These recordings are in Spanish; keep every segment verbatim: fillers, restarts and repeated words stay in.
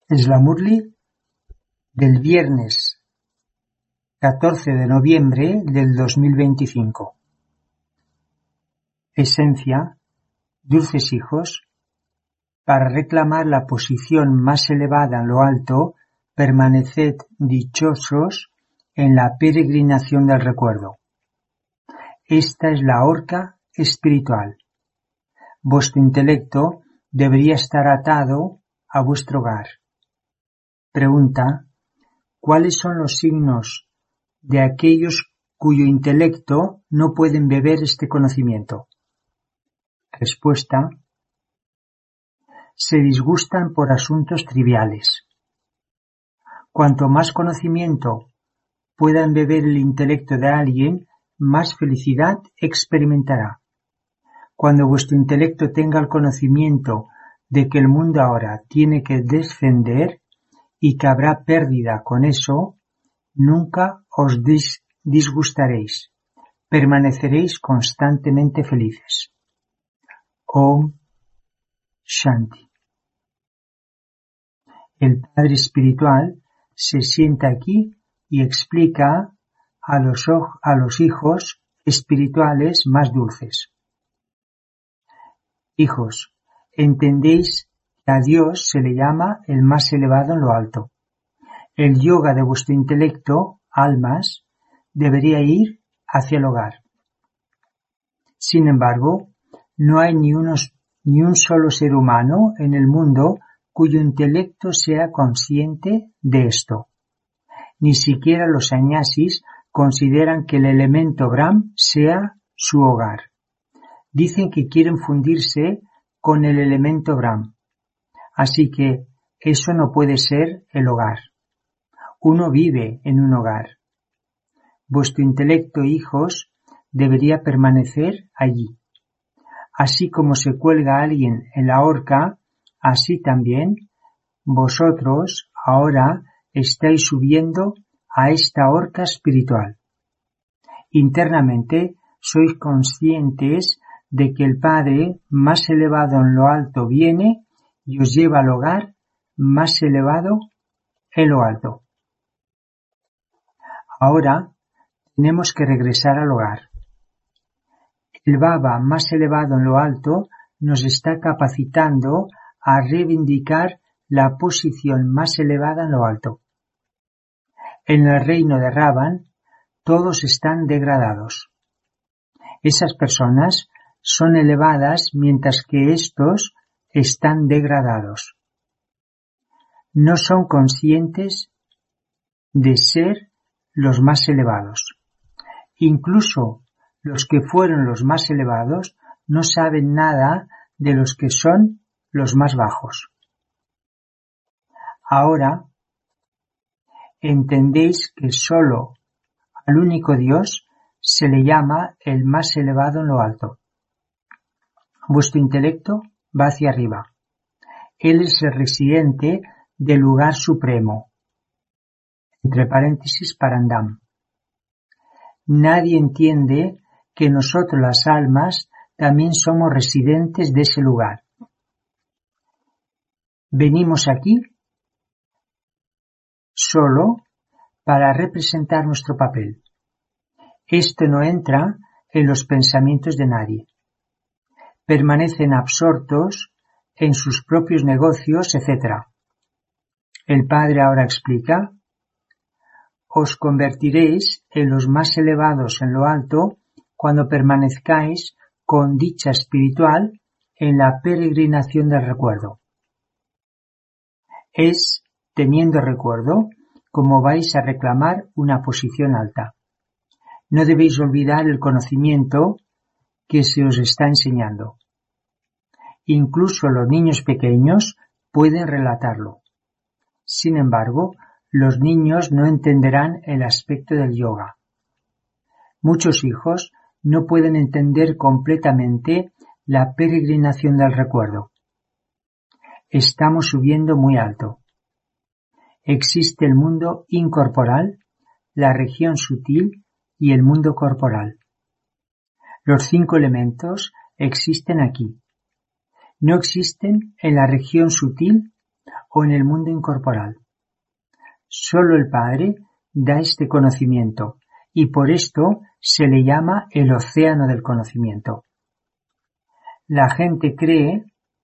Slamurli del viernes catorce de noviembre del dos mil veinticinco. Esencia, dulces hijos, para reclamar la posición más elevada en lo alto, permaneced dichosos en la peregrinación del recuerdo. Esta es la horca espiritual. Vuestro intelecto debería estar atado a vuestro hogar. Pregunta: ¿cuáles son los signos de aquellos cuyo intelecto no pueden beber este conocimiento? Respuesta: se disgustan por asuntos triviales. Cuanto más conocimiento pueda beber el intelecto de alguien, más felicidad experimentará. Cuando vuestro intelecto tenga el conocimiento de que el mundo ahora tiene que descender y que habrá pérdida con eso, nunca os dis- disgustaréis, permaneceréis constantemente felices. Om Shanti. El Padre Espiritual se sienta aquí y explica a los, oj- a los hijos espirituales más dulces. Hijos, entendéis que a Dios se le llama el más elevado en lo alto. El yoga de vuestro intelecto, almas, debería ir hacia el hogar. Sin embargo, no hay ni, unos, ni un solo ser humano en el mundo cuyo intelecto sea consciente de esto. Ni siquiera los sannyasis consideran que el elemento Brahm sea su hogar. Dicen que quieren fundirse con el elemento Brahm. Así que eso no puede ser el hogar. Uno vive en un hogar. Vuestro intelecto, hijos, debería permanecer allí. Así como se cuelga alguien en la horca, así también vosotros ahora estáis subiendo a esta horca espiritual. Internamente sois conscientes de que el Padre más elevado en lo alto viene y os lleva al hogar más elevado en lo alto. Ahora tenemos que regresar al hogar. El Baba más elevado en lo alto nos está capacitando a reivindicar la posición más elevada en lo alto. En el reino de Ravan, todos están degradados. Esas personas son elevadas mientras que estos están degradados. No son conscientes de ser los más elevados. Incluso los que fueron los más elevados no saben nada de los que son los más bajos. Ahora entendéis que solo al único Dios se le llama el más elevado en lo alto. Vuestro intelecto va hacia arriba. Él es el residente del lugar supremo. Entre paréntesis, Parandam. Nadie entiende que nosotros las almas también somos residentes de ese lugar. Venimos aquí solo para representar nuestro papel. Esto no entra en los pensamientos de nadie. Permanecen absortos en sus propios negocios, etcétera. El Padre ahora explica: os convertiréis en los más elevados en lo alto cuando permanezcáis con dicha espiritual en la peregrinación del recuerdo. Es teniendo recuerdo como vais a reclamar una posición alta. No debéis olvidar el conocimiento que se os está enseñando. Incluso los niños pequeños pueden relatarlo. Sin embargo, los niños no entenderán el aspecto del yoga. Muchos hijos no pueden entender completamente la peregrinación del recuerdo. Estamos subiendo muy alto. Existe el mundo incorporal, la región sutil y el mundo corporal. Los cinco elementos existen aquí. No existen en la región sutil o en el mundo incorporal. Solo el Padre da este conocimiento y por esto se le llama el océano del conocimiento. La gente cree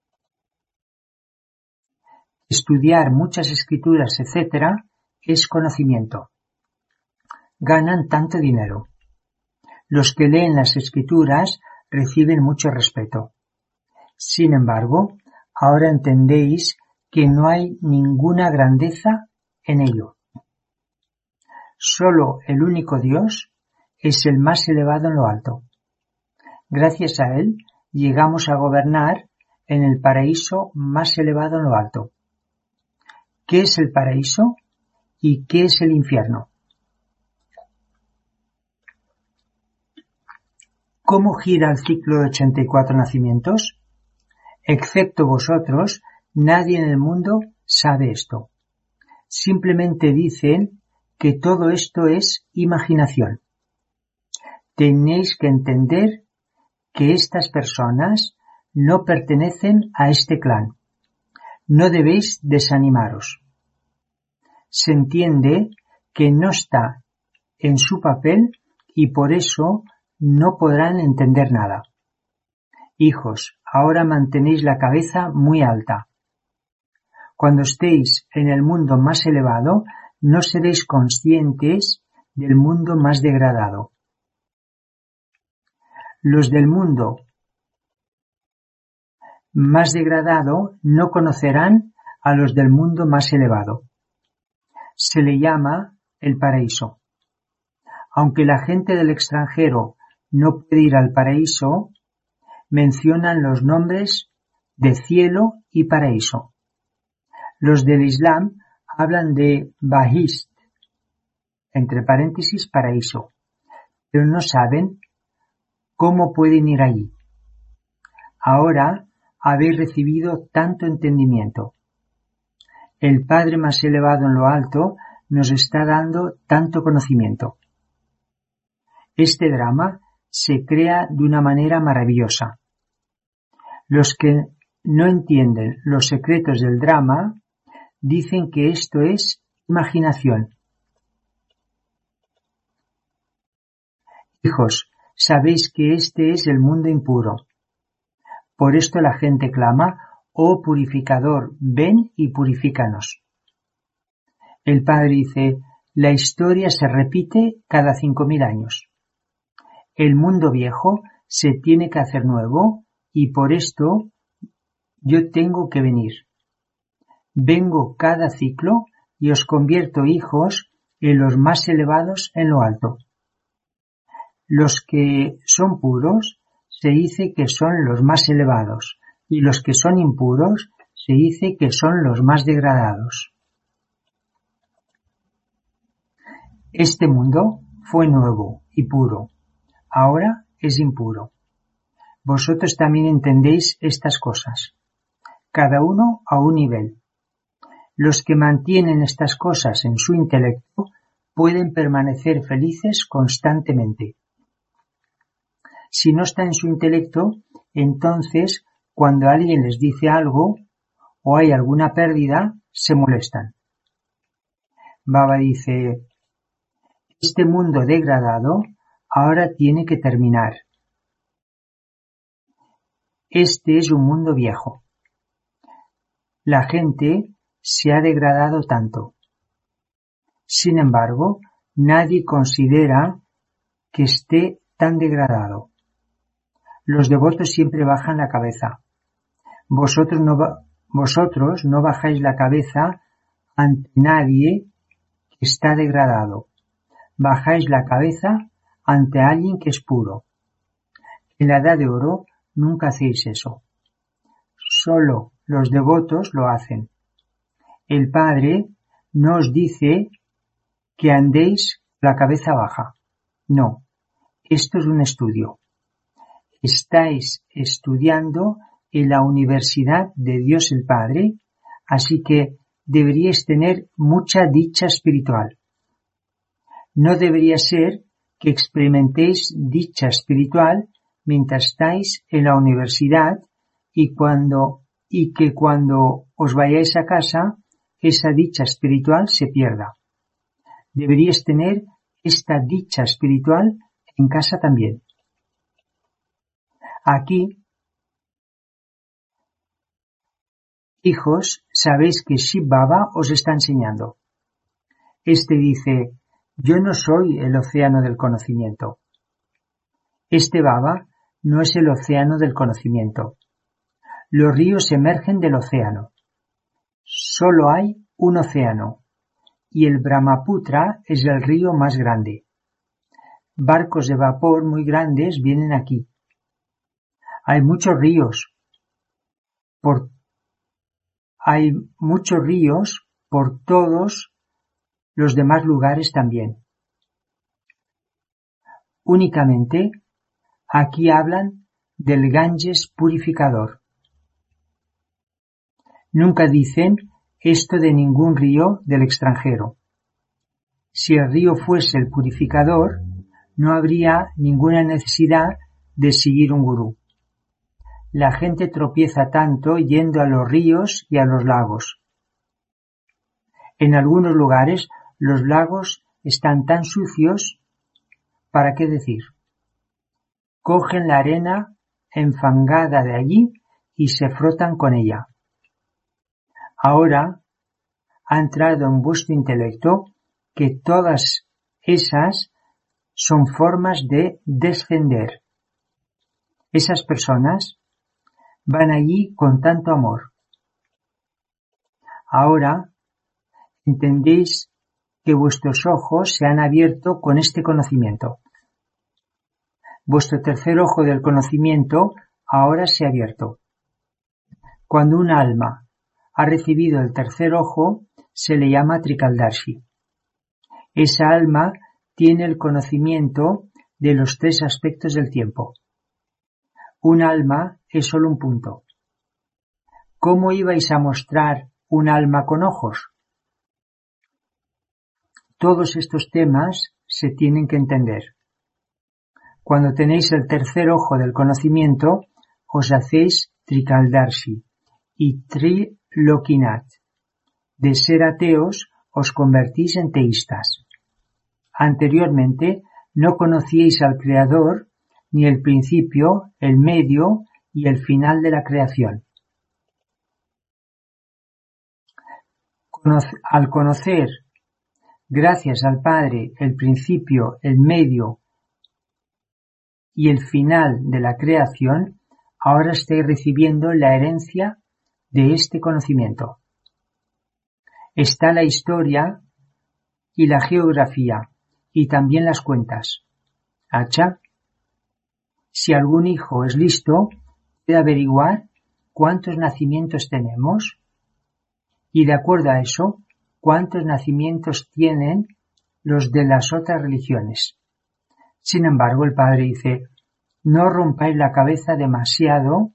que estudiar muchas escrituras, etcétera, es conocimiento. Ganan tanto dinero. Los que leen las escrituras reciben mucho respeto. Sin embargo, ahora entendéis que no hay ninguna grandeza en ello. Solo el único Dios es el más elevado en lo alto. Gracias a él llegamos a gobernar en el paraíso más elevado en lo alto. ¿Qué es el paraíso y qué es el infierno? ¿Cómo gira el ciclo de ochenta y cuatro nacimientos? Excepto vosotros, nadie en el mundo sabe esto. Simplemente dicen que todo esto es imaginación. Tenéis que entender que estas personas no pertenecen a este clan. No debéis desanimaros. Se entiende que no está en su papel y por eso no podrán entender nada. Hijos, ahora mantenéis la cabeza muy alta. Cuando estéis en el mundo más elevado, no seréis conscientes del mundo más degradado. Los del mundo más degradado no conocerán a los del mundo más elevado. Se le llama el paraíso. Aunque la gente del extranjero no puede ir al paraíso, mencionan los nombres de cielo y paraíso. Los del Islam hablan de Bahist, entre paréntesis paraíso, pero no saben cómo pueden ir allí. Ahora habéis recibido tanto entendimiento. El Padre más elevado en lo alto nos está dando tanto conocimiento. Este drama se crea de una manera maravillosa. Los que no entienden los secretos del drama dicen que esto es imaginación. Hijos, sabéis que este es el mundo impuro. Por esto la gente clama, oh purificador, ven y purifícanos. El Padre dice, la historia se repite cada cinco mil años. El mundo viejo se tiene que hacer nuevo y por esto yo tengo que venir. Vengo cada ciclo y os convierto, hijos, en los más elevados en lo alto. Los que son puros se dice que son los más elevados y los que son impuros se dice que son los más degradados. Este mundo fue nuevo y puro. Ahora es impuro. Vosotros también entendéis estas cosas, cada uno a un nivel. Los que mantienen estas cosas en su intelecto pueden permanecer felices constantemente. Si no está en su intelecto, entonces cuando alguien les dice algo o hay alguna pérdida, se molestan. Baba dice, este mundo degradado ahora tiene que terminar. Este es un mundo viejo. La gente se ha degradado tanto. Sin embargo, nadie considera que esté tan degradado. Los devotos siempre bajan la cabeza. Vosotros no, vosotros no bajáis la cabeza ante nadie que está degradado. Bajáis la cabeza ante alguien que es puro. En la edad de oro nunca hacéis eso. Solo los devotos lo hacen. El Padre no os dice que andéis la cabeza baja. No, esto es un estudio. Estáis estudiando en la Universidad de Dios el Padre, así que deberíais tener mucha dicha espiritual. No debería ser que experimentéis dicha espiritual mientras estáis en la universidad y cuando y que cuando os vayáis a casa, esa dicha espiritual se pierda. Deberíais tener esta dicha espiritual en casa también. Aquí, hijos, sabéis que Shiv Baba os está enseñando. Este dice, yo no soy el océano del conocimiento. Este Baba no es el océano del conocimiento. Los ríos emergen del océano. Solo hay un océano, y el Brahmaputra es el río más grande. Barcos de vapor muy grandes vienen aquí. Hay muchos ríos. Por, hay muchos ríos por todos los demás lugares también. Únicamente, aquí hablan del Ganges purificador. Nunca dicen esto de ningún río del extranjero. Si el río fuese el purificador, no habría ninguna necesidad de seguir un gurú. La gente tropieza tanto yendo a los ríos y a los lagos. En algunos lugares los lagos están tan sucios, ¿para qué decir? Cogen la arena enfangada de allí y se frotan con ella. Ahora ha entrado en vuestro intelecto que todas esas son formas de descender. Esas personas van allí con tanto amor. Ahora entendéis que vuestros ojos se han abierto con este conocimiento. Vuestro tercer ojo del conocimiento ahora se ha abierto. Cuando un alma ha recibido el tercer ojo, se le llama Trikaldarshi. Esa alma tiene el conocimiento de los tres aspectos del tiempo. Un alma es solo un punto. ¿Cómo ibais a mostrar un alma con ojos? Todos estos temas se tienen que entender. Cuando tenéis el tercer ojo del conocimiento, os hacéis Trikaldarshi y Trilokinath. De ser ateos, os convertís en teístas. Anteriormente, no conocíais al Creador, ni el principio, el medio y el final de la creación. Conoce- al conocer, gracias al Padre, el principio, el medio y el final de la creación, ahora estáis recibiendo la herencia de este conocimiento. Está la historia y la geografía y también las cuentas. ¿Acha? Si algún hijo es listo, puede averiguar cuántos nacimientos tenemos y de acuerdo a eso, cuántos nacimientos tienen los de las otras religiones. Sin embargo, el Padre dice, no rompáis la cabeza demasiado.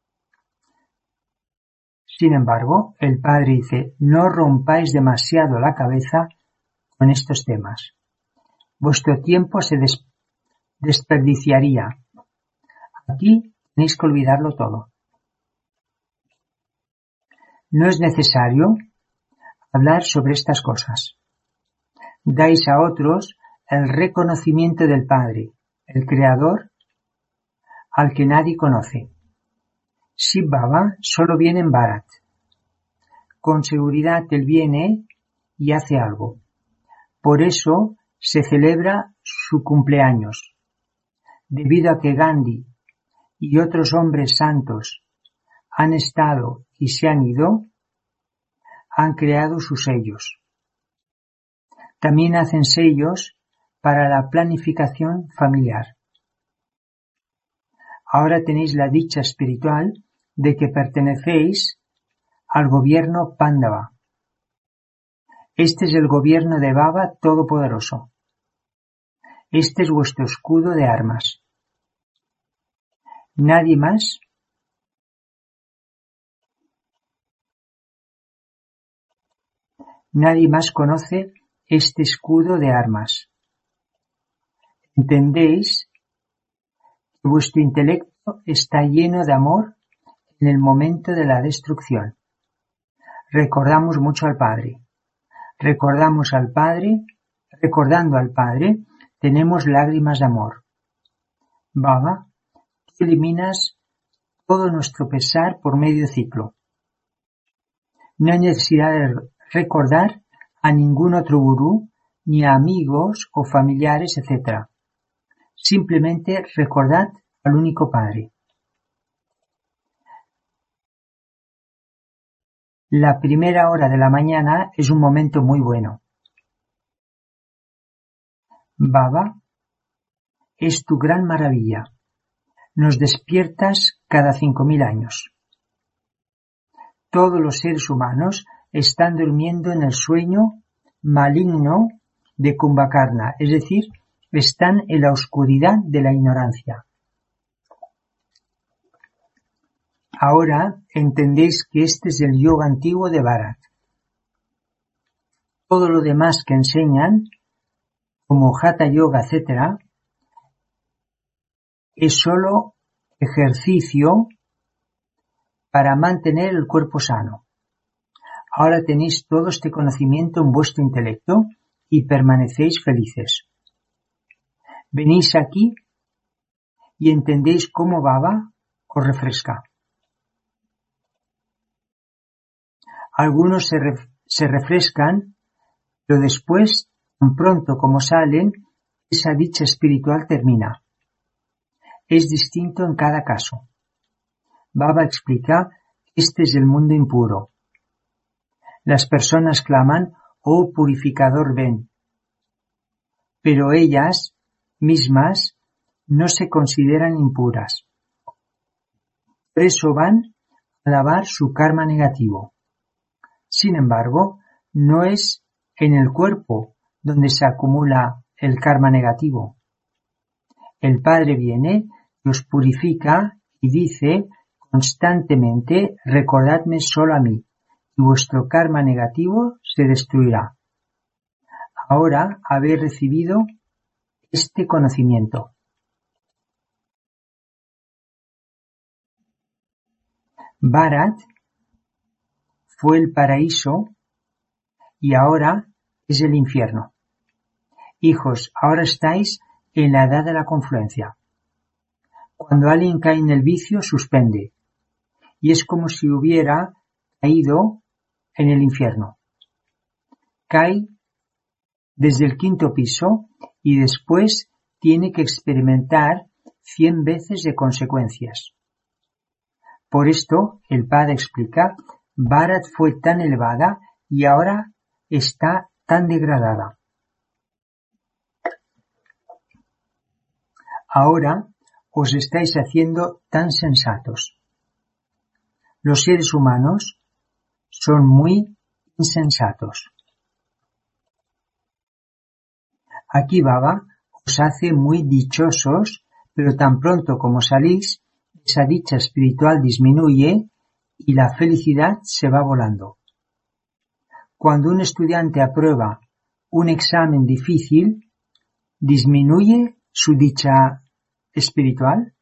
Sin embargo, el Padre dice, no rompáis demasiado la cabeza con estos temas. Vuestro tiempo se des- desperdiciaría. Aquí tenéis que olvidarlo todo. No es necesario hablar sobre estas cosas. Dais a otros el reconocimiento del Padre, el Creador, al que nadie conoce. Shiv Baba solo viene en Bharat. Con seguridad él viene y hace algo. Por eso se celebra su cumpleaños. Debido a que Gandhi y otros hombres santos han estado y se han ido, han creado sus sellos. También hacen sellos para la planificación familiar. Ahora tenéis la dicha espiritual de que pertenecéis al gobierno Pándava. Este es el gobierno de Baba Todopoderoso. Este es vuestro escudo de armas. Nadie más Nadie más conoce este escudo de armas. ¿Entendéis que vuestro intelecto está lleno de amor en el momento de la destrucción? recordamos mucho al Padre. Recordamos al Padre, recordando al Padre, tenemos lágrimas de amor. Baba, tú eliminas todo nuestro pesar por medio ciclo. No hay necesidad de recordar a ningún otro gurú, ni a amigos o familiares, etcétera. Simplemente recordad al único Padre. La primera hora de la mañana es un momento muy bueno. Baba, es tu gran maravilla. Nos despiertas cada cinco mil años. Todos los seres humanos están durmiendo en el sueño maligno de Kumbhakarna, es decir, están en la oscuridad de la ignorancia. Ahora entendéis que este es el yoga antiguo de Bharat. Todo lo demás que enseñan, como Hatha Yoga, etcétera, es solo ejercicio para mantener el cuerpo sano. Ahora tenéis todo este conocimiento en vuestro intelecto y permanecéis felices. Venís aquí y entendéis cómo Baba os refresca. Algunos se, ref- se refrescan, pero después, tan pronto como salen, esa dicha espiritual termina. Es distinto en cada caso. Baba explica que este es el mundo impuro. Las personas claman, oh purificador, ven. Pero ellas mismas no se consideran impuras. Por eso van a lavar su karma negativo. Sin embargo, no es en el cuerpo donde se acumula el karma negativo. El Padre viene y os purifica y dice constantemente, recordadme solo a mí, y vuestro karma negativo se destruirá. Ahora habéis recibido este conocimiento. Bharat fue el paraíso y ahora es el infierno. Hijos, ahora estáis en la edad de la confluencia. Cuando alguien cae en el vicio, suspende. Y es como si hubiera caído en el infierno. Cae desde el quinto piso y después tiene que experimentar cien veces de consecuencias. Por esto, el Padre explica, Bharat fue tan elevada y ahora está tan degradada. Ahora os estáis haciendo tan sensatos. Los seres humanos son muy insensatos. Aquí Baba os hace muy dichosos, pero tan pronto como salís, esa dicha espiritual disminuye y la felicidad se va volando. Cuando un estudiante aprueba un examen difícil, ¿disminuye su dicha espiritual?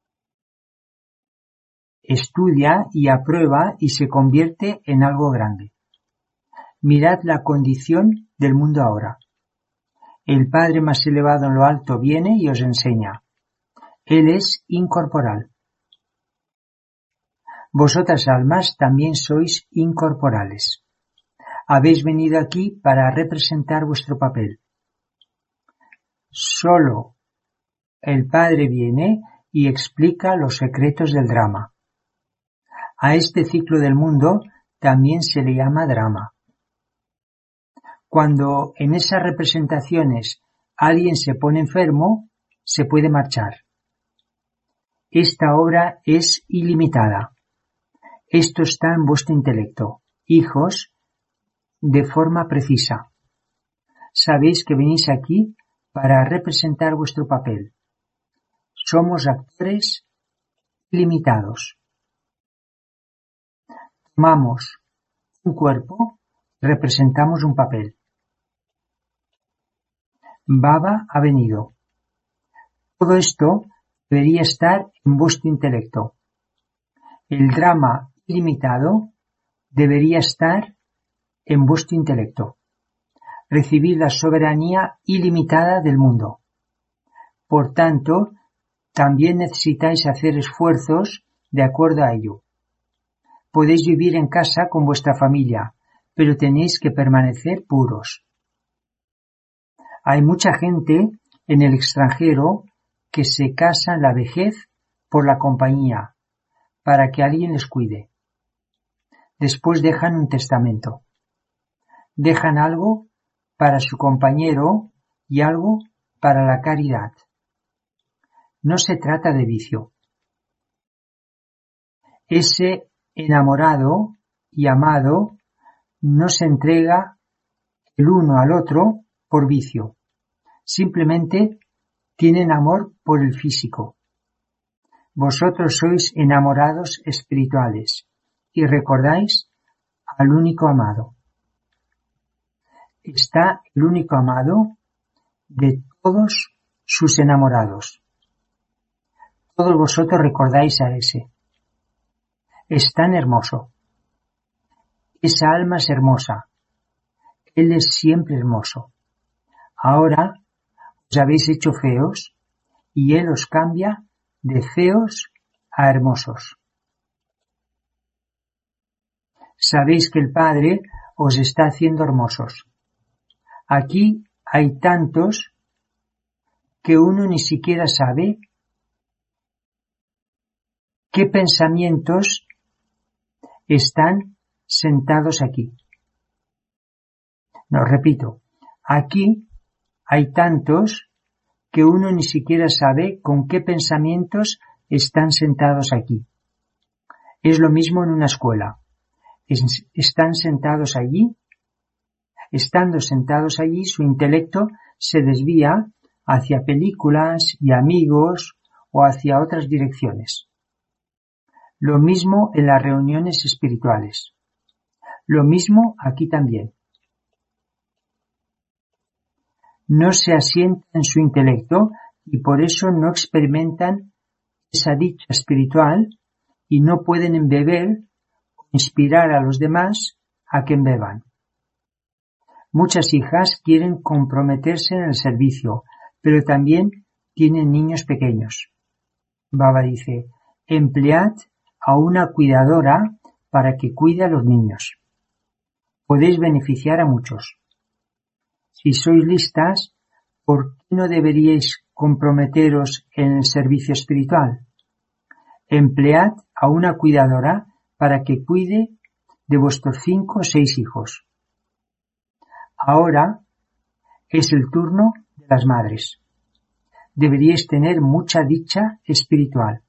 Estudia y aprueba y se convierte en algo grande. Mirad la condición del mundo ahora. El Padre más elevado en lo alto viene y os enseña. Él es incorporal. Vosotras almas también sois incorporales. Habéis venido aquí para representar vuestro papel. Solo el Padre viene y explica los secretos del drama. A este ciclo del mundo también se le llama drama. Cuando en esas representaciones alguien se pone enfermo, se puede marchar. Esta obra es ilimitada. Esto está en vuestro intelecto, hijos, de forma precisa. Sabéis que venís aquí para representar vuestro papel. Somos actores ilimitados. Tomamos un cuerpo, representamos un papel. Baba ha venido. Todo esto debería estar en vuestro intelecto. El drama ilimitado debería estar en vuestro intelecto. Recibir la soberanía ilimitada del mundo. Por tanto, también necesitáis hacer esfuerzos de acuerdo a ello. Podéis vivir en casa con vuestra familia, pero tenéis que permanecer puros. Hay mucha gente en el extranjero que se casa en la vejez por la compañía, para que alguien les cuide. Después dejan un testamento. Dejan algo para su compañero y algo para la caridad. No se trata de vicio. Ese enamorado y amado no se entrega el uno al otro por vicio. Simplemente tienen amor por el físico. Vosotros sois enamorados espirituales y recordáis al único amado. Está el único amado de todos sus enamorados. Todos vosotros recordáis a ese. Es tan hermoso. Esa alma es hermosa. Él es siempre hermoso. Ahora os habéis hecho feos y Él os cambia de feos a hermosos. Sabéis que el Padre os está haciendo hermosos. Aquí hay tantos que uno ni siquiera sabe qué pensamientos están sentados aquí. No, repito, aquí hay tantos que uno ni siquiera sabe con qué pensamientos están sentados aquí. Es lo mismo en una escuela. Es, están sentados allí, estando sentados allí, su intelecto se desvía hacia películas y amigos o hacia otras direcciones. Lo mismo en las reuniones espirituales. Lo mismo aquí también. No se asientan en su intelecto y por eso no experimentan esa dicha espiritual y no pueden embeber o inspirar a los demás a que embeban. Muchas hijas quieren comprometerse en el servicio, pero también tienen niños pequeños. Baba dice, emplead a una cuidadora para que cuide a los niños. Podéis beneficiar a muchos. Si sois listas, ¿por qué no deberíais comprometeros en el servicio espiritual? Emplead a una cuidadora para que cuide de vuestros cinco o seis hijos. Ahora es el turno de las madres. Deberíais tener mucha dicha espiritual.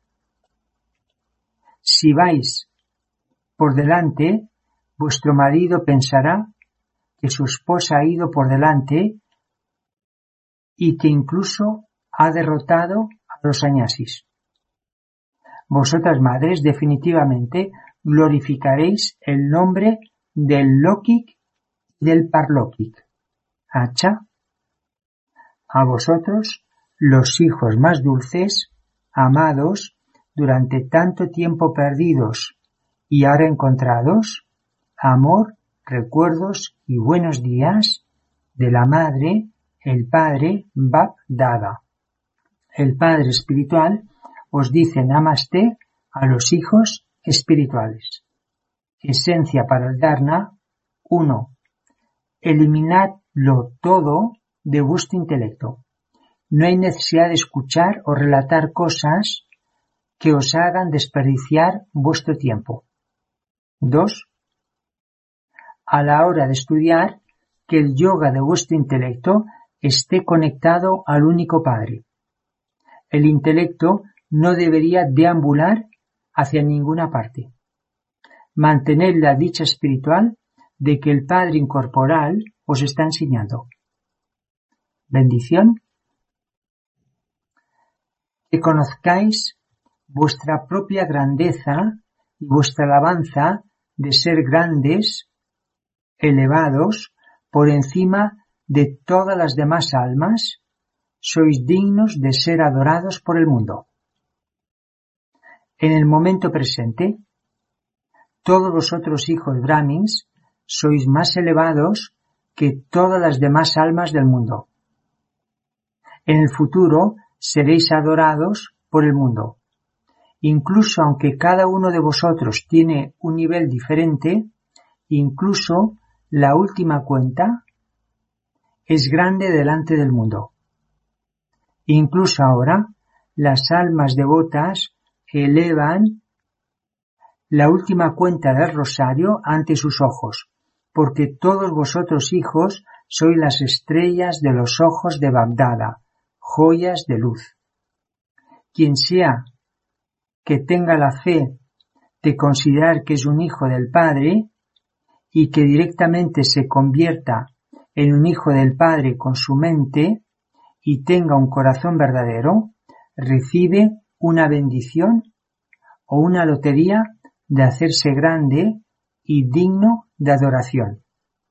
Si vais por delante, vuestro marido pensará que su esposa ha ido por delante y que incluso ha derrotado a los sannyasis. Vosotras madres definitivamente glorificaréis el nombre del Lokik y del Parlokik. Acha. A vosotros, los hijos más dulces, amados, durante tanto tiempo perdidos y ahora encontrados, amor, recuerdos y buenos días de la Madre, el Padre Bap Dada. El Padre espiritual os dice Namaste a los hijos espirituales. Esencia para el Dharna. uno. Eliminadlo todo de vuestro intelecto. No hay necesidad de escuchar o relatar cosas que os hagan desperdiciar vuestro tiempo. dos. A la hora de estudiar, que el yoga de vuestro intelecto esté conectado al único Padre. El intelecto no debería deambular hacia ninguna parte. Mantened la dicha espiritual de que el Padre incorporal os está enseñando. Bendición. Que conozcáis vuestra propia grandeza y vuestra alabanza de ser grandes, elevados, por encima de todas las demás almas, sois dignos de ser adorados por el mundo. En el momento presente, todos vosotros hijos Brahmins sois más elevados que todas las demás almas del mundo. En el futuro seréis adorados por el mundo. Incluso aunque cada uno de vosotros tiene un nivel diferente, incluso la última cuenta es grande delante del mundo. Incluso ahora, las almas devotas elevan la última cuenta del rosario ante sus ojos, porque todos vosotros hijos sois las estrellas de los ojos de Bagdada, joyas de luz. Quien sea que tenga la fe de considerar que es un hijo del Padre y que directamente se convierta en un hijo del Padre con su mente y tenga un corazón verdadero, recibe una bendición o una lotería de hacerse grande y digno de adoración.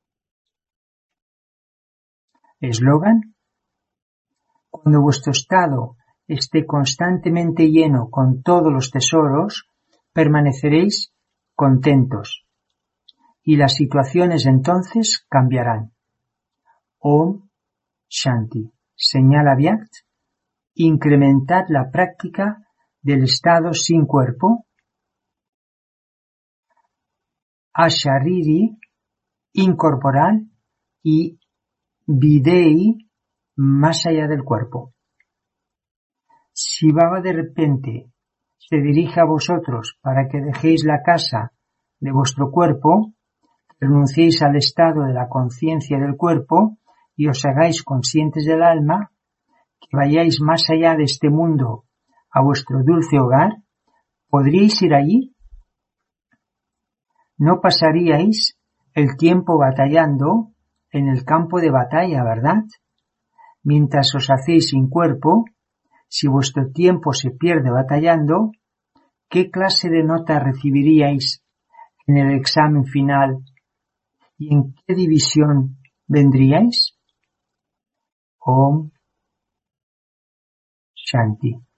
Eslogan: cuando vuestro estado esté constantemente lleno con todos los tesoros, permaneceréis contentos y las situaciones entonces cambiarán. Om Shanti. Señala Vyakt: incrementad la práctica del estado sin cuerpo, Ashariri, incorporal, y Videi, más allá del cuerpo. Si Baba de repente se dirige a vosotros para que dejéis la casa de vuestro cuerpo, renunciéis al estado de la conciencia del cuerpo y os hagáis conscientes del alma, que vayáis más allá de este mundo a vuestro dulce hogar, ¿podríais ir allí? No pasaríais el tiempo batallando en el campo de batalla, ¿verdad? Mientras os hacéis sin cuerpo, si vuestro tiempo se pierde batallando, ¿qué clase de nota recibiríais en el examen final y en qué división vendríais? Om Shanti.